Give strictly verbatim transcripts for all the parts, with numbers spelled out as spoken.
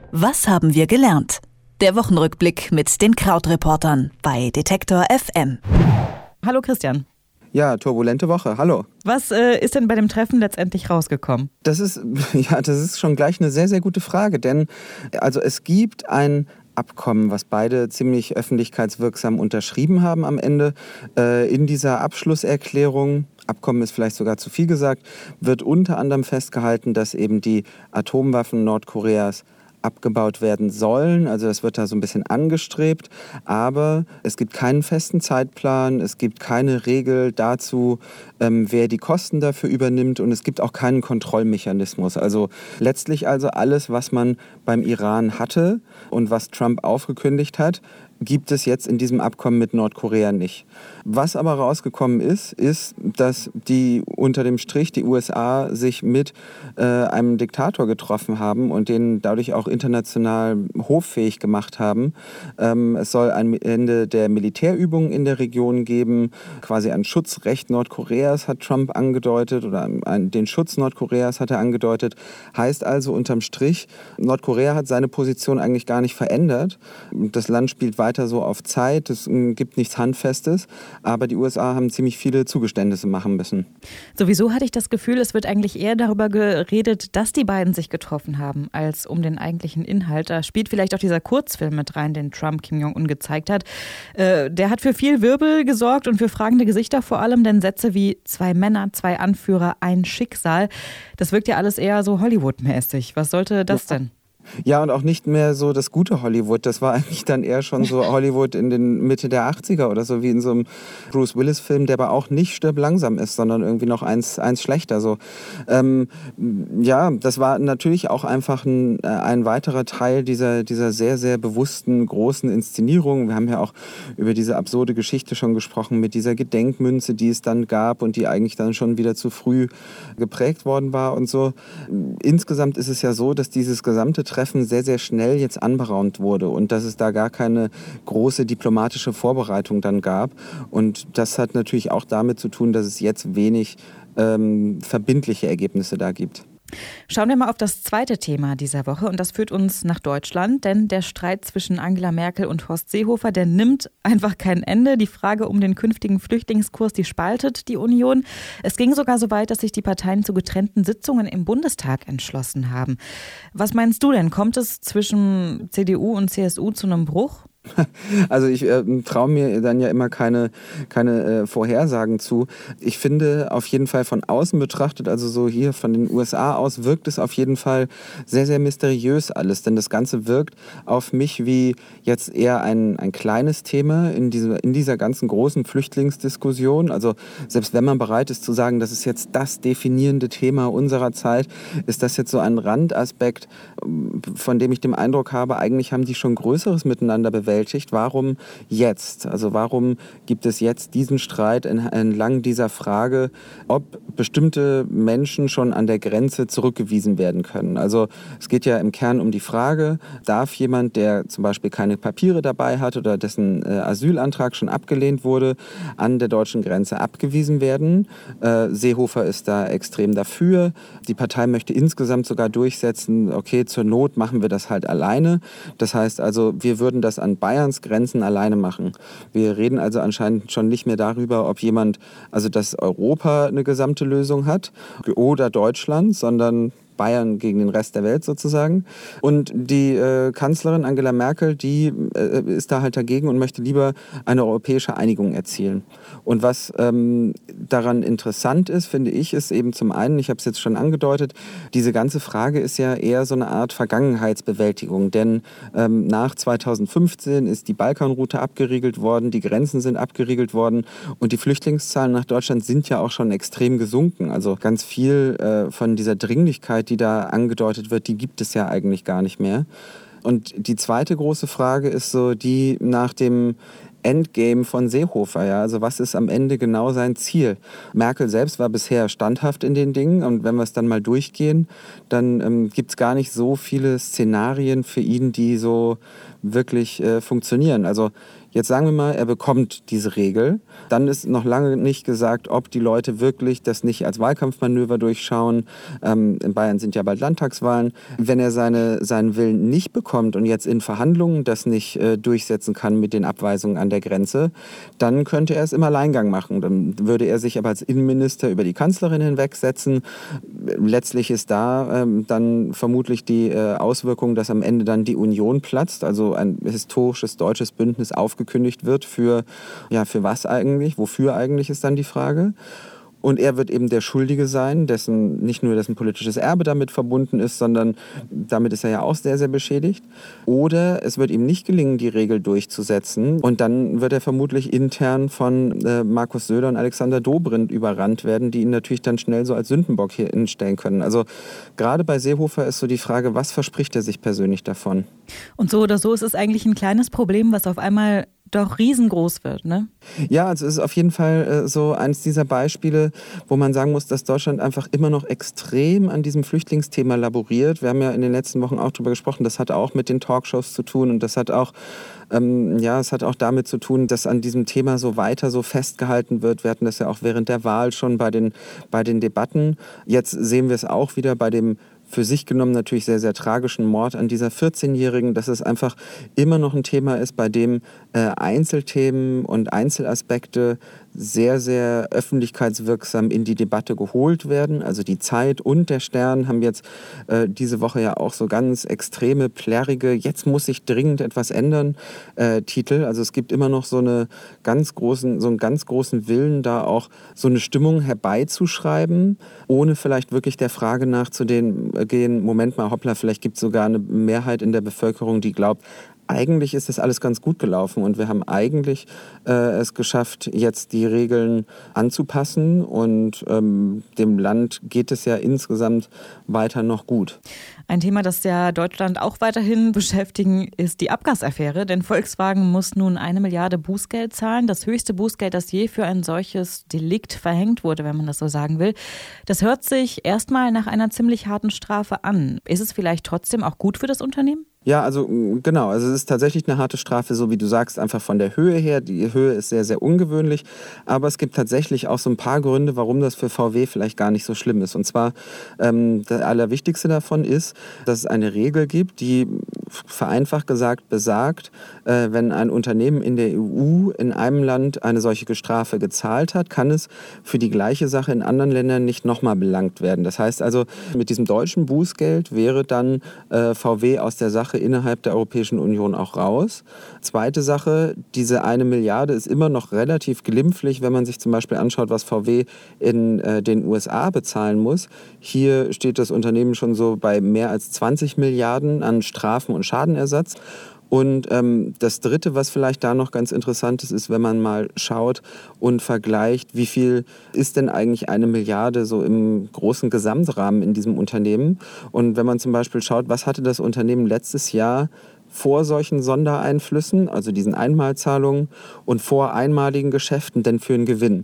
Was haben wir gelernt? Der Wochenrückblick mit den Krautreportern bei Detektor F M. Hallo Christian. Ja, turbulente Woche. Hallo. Was äh, ist denn bei dem Treffen letztendlich rausgekommen? Das ist, ja, das ist schon gleich eine sehr, sehr gute Frage, denn also es gibt ein Abkommen, was beide ziemlich öffentlichkeitswirksam unterschrieben haben am Ende. Äh, in dieser Abschlusserklärung, Abkommen ist vielleicht sogar zu viel gesagt, wird unter anderem festgehalten, dass eben die Atomwaffen Nordkoreas abgebaut werden sollen. Also das wird da so ein bisschen angestrebt. Aber es gibt keinen festen Zeitplan, es gibt keine Regel dazu, ähm, wer die Kosten dafür übernimmt, und es gibt auch keinen Kontrollmechanismus. Also letztlich also alles, was man beim Iran hatte und was Trump aufgekündigt hat, gibt es jetzt in diesem Abkommen mit Nordkorea nicht. Was aber rausgekommen ist, ist, dass die unter dem Strich, die U S A, sich mit äh, einem Diktator getroffen haben und den dadurch auch international hoffähig gemacht haben. Ähm, es soll ein Ende der Militärübungen in der Region geben, quasi ein Schutzrecht Nordkoreas hat Trump angedeutet, oder ein, den Schutz Nordkoreas hat er angedeutet. Heißt also unterm Strich, Nordkorea hat seine Position eigentlich gar nicht verändert. Das Land spielt weiter weiter so auf Zeit, es gibt nichts Handfestes, aber die U S A haben ziemlich viele Zugeständnisse machen müssen. Sowieso hatte ich das Gefühl, es wird eigentlich eher darüber geredet, dass die beiden sich getroffen haben, als um den eigentlichen Inhalt. Da spielt vielleicht auch dieser Kurzfilm mit rein, den Trump Kim Jong-un gezeigt hat. Äh, der hat für viel Wirbel gesorgt und für fragende Gesichter vor allem, denn Sätze wie zwei Männer, zwei Anführer, ein Schicksal, das wirkt ja alles eher so Hollywood-mäßig. Was sollte das ja. denn? Ja, und auch nicht mehr so das gute Hollywood. Das war eigentlich dann eher schon so Hollywood in den Mitte der achtziger oder so, wie in so einem Bruce Willis-Film, der aber auch nicht Stirb langsam ist, sondern irgendwie noch eins, eins schlechter. So. Ähm, ja, das war natürlich auch einfach ein, ein weiterer Teil dieser, dieser sehr, sehr bewussten, großen Inszenierung. Wir haben ja auch über diese absurde Geschichte schon gesprochen mit dieser Gedenkmünze, die es dann gab und die eigentlich dann schon wieder zu früh geprägt worden war und so. Insgesamt ist es ja so, dass dieses gesamte Treffen sehr, sehr schnell jetzt anberaumt wurde und dass es da gar keine große diplomatische Vorbereitung dann gab. Und das hat natürlich auch damit zu tun, dass es jetzt wenig ähm, verbindliche Ergebnisse da gibt. Schauen wir mal auf das zweite Thema dieser Woche, und das führt uns nach Deutschland, denn der Streit zwischen Angela Merkel und Horst Seehofer, der nimmt einfach kein Ende. Die Frage um den künftigen Flüchtlingskurs, die spaltet die Union. Es ging sogar so weit, dass sich die Parteien zu getrennten Sitzungen im Bundestag entschlossen haben. Was meinst du denn? Kommt es zwischen C D U und C S U zu einem Bruch? Also ich äh, traue mir dann ja immer keine, keine äh, Vorhersagen zu. Ich finde auf jeden Fall von außen betrachtet, also so hier von den U S A aus, wirkt es auf jeden Fall sehr, sehr mysteriös alles. Denn das Ganze wirkt auf mich wie jetzt eher ein, ein kleines Thema in, diese, in dieser ganzen großen Flüchtlingsdiskussion. Also selbst wenn man bereit ist zu sagen, das ist jetzt das definierende Thema unserer Zeit, ist das jetzt so ein Randaspekt, von dem ich den Eindruck habe, eigentlich haben die schon Größeres miteinander bewältigt. Warum jetzt? Also warum gibt es jetzt diesen Streit entlang dieser Frage, ob bestimmte Menschen schon an der Grenze zurückgewiesen werden können? Also es geht ja im Kern um die Frage, darf jemand, der zum Beispiel keine Papiere dabei hat oder dessen äh, Asylantrag schon abgelehnt wurde, an der deutschen Grenze abgewiesen werden? Äh, Seehofer ist da extrem dafür. Die Partei möchte insgesamt sogar durchsetzen, okay, zur Not machen wir das halt alleine. Das heißt also, wir würden das an Bayerns Grenzen alleine machen. Wir reden also anscheinend schon nicht mehr darüber, ob jemand, also dass Europa eine gesamte Lösung hat oder Deutschland, sondern Bayern gegen den Rest der Welt sozusagen. Und die äh, Kanzlerin Angela Merkel, die äh, ist da halt dagegen und möchte lieber eine europäische Einigung erzielen. Und was ähm, daran interessant ist, finde ich, ist eben zum einen, ich habe es jetzt schon angedeutet, diese ganze Frage ist ja eher so eine Art Vergangenheitsbewältigung. Denn ähm, nach zweitausendfünfzehn ist die Balkanroute abgeriegelt worden, die Grenzen sind abgeriegelt worden und die Flüchtlingszahlen nach Deutschland sind ja auch schon extrem gesunken. Also ganz viel äh, von dieser Dringlichkeit, die da angedeutet wird, die gibt es ja eigentlich gar nicht mehr. Und die zweite große Frage ist so die nach dem Endgame von Seehofer. Ja? Also was ist am Ende genau sein Ziel? Merkel selbst war bisher standhaft in den Dingen und wenn wir es dann mal durchgehen, dann ähm, gibt es gar nicht so viele Szenarien für ihn, die so wirklich äh, funktionieren. Also Jetzt sagen wir mal, er bekommt diese Regel. Dann ist noch lange nicht gesagt, ob die Leute wirklich das nicht als Wahlkampfmanöver durchschauen. Ähm, in Bayern sind ja bald Landtagswahlen. Wenn er seine, seinen Willen nicht bekommt und jetzt in Verhandlungen das nicht äh, durchsetzen kann mit den Abweisungen an der Grenze, dann könnte er es im Alleingang machen. Dann würde er sich aber als Innenminister über die Kanzlerin hinwegsetzen. Letztlich ist da ähm, dann vermutlich die äh, Auswirkung, dass am Ende dann die Union platzt, also ein historisches deutsches Bündnis aufgekündigt wird für, ja, für was eigentlich, wofür eigentlich ist dann die Frage. Und er wird eben der Schuldige sein, dessen nicht nur dessen politisches Erbe damit verbunden ist, sondern damit ist er ja auch sehr, sehr beschädigt. Oder es wird ihm nicht gelingen, die Regel durchzusetzen. Und dann wird er vermutlich intern von äh, Markus Söder und Alexander Dobrindt überrannt werden, die ihn natürlich dann schnell so als Sündenbock hier hinstellen können. Also gerade bei Seehofer ist so die Frage, was verspricht er sich persönlich davon? Und so oder so ist es eigentlich ein kleines Problem, was auf einmal doch riesengroß wird, ne? Ja, also es ist auf jeden Fall äh, so eines dieser Beispiele, wo man sagen muss, dass Deutschland einfach immer noch extrem an diesem Flüchtlingsthema laboriert. Wir haben ja in den letzten Wochen auch darüber gesprochen, das hat auch mit den Talkshows zu tun und das hat auch Ähm, ja, es hat auch damit zu tun, dass an diesem Thema so weiter so festgehalten wird. Wir hatten das ja auch während der Wahl schon bei den, bei den Debatten. Jetzt sehen wir es auch wieder bei dem für sich genommen natürlich sehr, sehr tragischen Mord an dieser vierzehnjährigen, dass es einfach immer noch ein Thema ist, bei dem äh, Einzelthemen und Einzelaspekte sehr, sehr öffentlichkeitswirksam in die Debatte geholt werden. Also die Zeit und der Stern haben jetzt äh, diese Woche ja auch so ganz extreme, plärrige, jetzt muss sich dringend etwas ändern, äh, Titel. Also es gibt immer noch so, eine ganz großen, so einen ganz großen Willen, da auch so eine Stimmung herbeizuschreiben, ohne vielleicht wirklich der Frage nachzugehen, Moment mal, hoppla, vielleicht gibt es sogar eine Mehrheit in der Bevölkerung, die glaubt, eigentlich ist das alles ganz gut gelaufen und wir haben eigentlich äh, es geschafft, jetzt die Regeln anzupassen und ähm, dem Land geht es ja insgesamt weiter noch gut. Ein Thema, das ja Deutschland auch weiterhin beschäftigen, ist die Abgasaffäre, denn Volkswagen muss nun eine Milliarde Bußgeld zahlen, das höchste Bußgeld, das je für ein solches Delikt verhängt wurde, wenn man das so sagen will. Das hört sich erstmal nach einer ziemlich harten Strafe an. Ist es vielleicht trotzdem auch gut für das Unternehmen? Ja, also genau, also es ist tatsächlich eine harte Strafe, so wie du sagst, einfach von der Höhe her. Die Höhe ist sehr, sehr ungewöhnlich, aber es gibt tatsächlich auch so ein paar Gründe, warum das für V W vielleicht gar nicht so schlimm ist. Und zwar, ähm, der allerwichtigste davon ist, dass es eine Regel gibt, die vereinfacht gesagt besagt, äh, wenn ein Unternehmen in der E U in einem Land eine solche Strafe gezahlt hat, kann es für die gleiche Sache in anderen Ländern nicht nochmal belangt werden. Das heißt also, mit diesem deutschen Bußgeld wäre dann äh, V W aus der Sache innerhalb der Europäischen Union auch raus. Zweite Sache, diese eine Milliarde ist immer noch relativ glimpflich, wenn man sich zum Beispiel anschaut, was V W in äh, den U S A bezahlen muss. Hier steht das Unternehmen schon so bei mehr als zwanzig Milliarden an Strafen und Schadenersatz. Und ähm, das Dritte, was vielleicht da noch ganz interessant ist, ist, wenn man mal schaut und vergleicht, wie viel ist denn eigentlich eine Milliarde so im großen Gesamtrahmen in diesem Unternehmen. Und wenn man zum Beispiel schaut, was hatte das Unternehmen letztes Jahr vor solchen Sondereinflüssen, also diesen Einmalzahlungen und vor einmaligen Geschäften denn für einen Gewinn.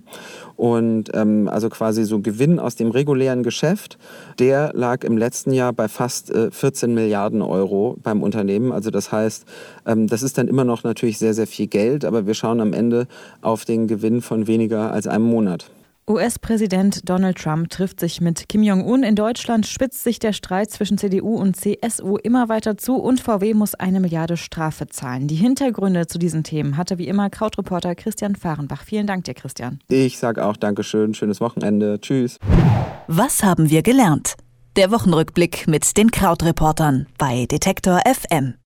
Und ähm, also quasi so Gewinn aus dem regulären Geschäft, der lag im letzten Jahr bei fast äh, vierzehn Milliarden Euro beim Unternehmen. Also das heißt, ähm, das ist dann immer noch natürlich sehr, sehr viel Geld, aber wir schauen am Ende auf den Gewinn von weniger als einem Monat. U S-Präsident Donald Trump trifft sich mit Kim Jong-un. In Deutschland spitzt sich der Streit zwischen C D U und C S U immer weiter zu und V W muss eine Milliarde Strafe zahlen. Die Hintergründe zu diesen Themen hatte wie immer Krautreporter Christian Fahrenbach. Vielen Dank dir, Christian. Ich sage auch Dankeschön, schönes Wochenende. Tschüss. Was haben wir gelernt? Der Wochenrückblick mit den Krautreportern bei Detektor F M.